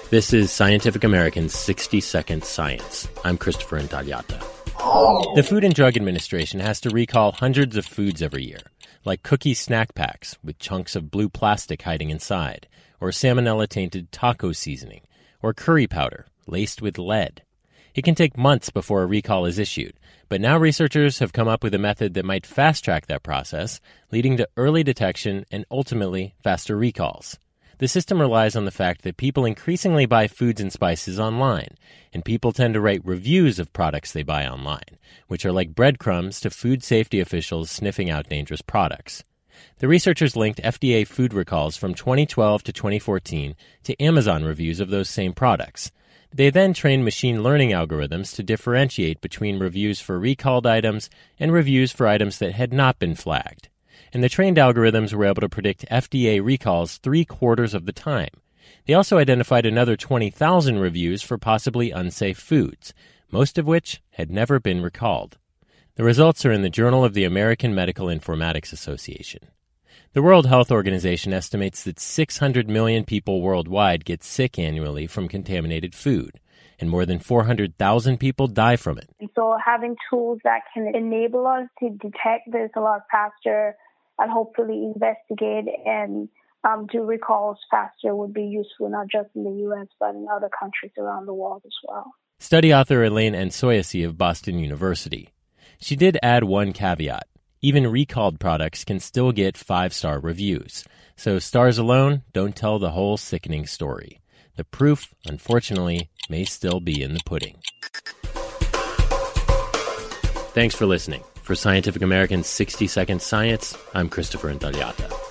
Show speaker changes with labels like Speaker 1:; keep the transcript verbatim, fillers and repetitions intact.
Speaker 1: This is Scientific American's sixty second Science. I'm Christopher Intagliata. The Food and Drug Administration has to recall hundreds of foods every year, like cookie snack packs with chunks of blue plastic hiding inside, or salmonella-tainted taco seasoning, or curry powder laced with lead. It can take months before a recall is issued, but now researchers have come up with a method that might fast-track that process, leading to early detection and ultimately faster recalls. The system relies on the fact that people increasingly buy foods and spices online, and people tend to write reviews of products they buy online, which are like breadcrumbs to food safety officials sniffing out dangerous products. The researchers linked F D A food recalls from twenty twelve to twenty fourteen to Amazon reviews of those same products. They then trained machine learning algorithms to differentiate between reviews for recalled items and reviews for items that had not been flagged. And the trained algorithms were able to predict F D A recalls three quarters of the time. They also identified another twenty thousand reviews for possibly unsafe foods, most of which had never been recalled. The results are in the Journal of the American Medical Informatics Association. The World Health Organization estimates that six hundred million people worldwide get sick annually from contaminated food, and more than four hundred thousand people die from it.
Speaker 2: And so having tools that can enable us to detect this a lot faster and hopefully investigate and um, do recalls faster would be useful, not just in the U S, but in other countries around the world as well.
Speaker 1: Study author Elaine Nsoyesi of Boston University. She did add one caveat. Even recalled products can still get five-star reviews. So stars alone don't tell the whole sickening story. The proof, unfortunately, may still be in the pudding. Thanks for listening. For Scientific American's sixty second Science, I'm Christopher Intagliata.